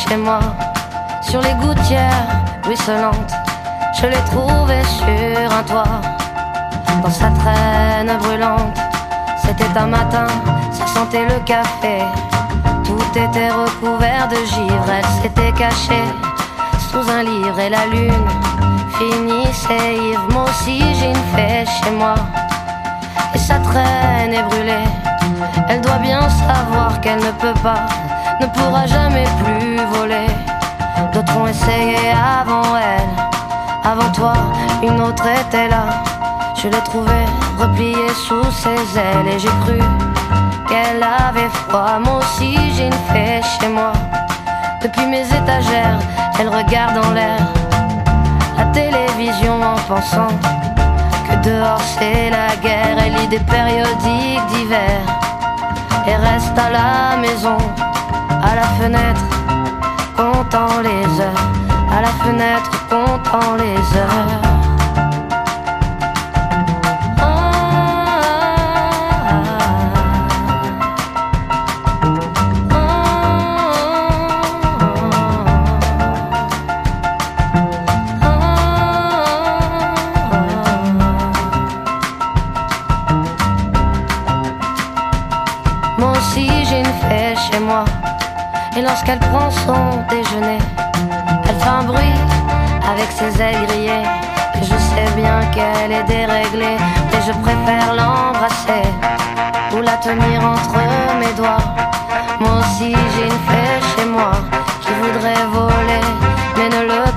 chez moi. Sur les gouttières ruisselantes, je l'ai trouvée sur un toit. Dans sa traîne brûlante, c'était un matin, ça sentait le café. Tout était recouvert de givre, elle s'était cachée sous un livre et la lune finissait ivre. Moi aussi j'ai une fée chez moi et sa traîne est brûlée. Elle doit bien savoir qu'elle ne peut pas, ne pourra jamais plus voler. D'autres ont essayé avant elle, avant toi, une autre était là. Je l'ai trouvée repliée sous ses ailes et j'ai cru qu'elle avait froid. Moi aussi j'ai une fée chez moi. Depuis mes étagères, elle regarde en l'air la télévision en pensant que dehors c'est la guerre. Elle lit des périodiques d'hiver et reste à la maison, à la fenêtre, comptant les heures, à la fenêtre, comptant les heures. Moi aussi j'ai une fée chez moi, et lorsqu'elle prend son déjeuner, elle fait un bruit avec ses ailes grillées. Et je sais bien qu'elle est déréglée, mais je préfère l'embrasser ou la tenir entre mes doigts. Moi aussi j'ai une fée chez moi qui voudrait voler, mais ne le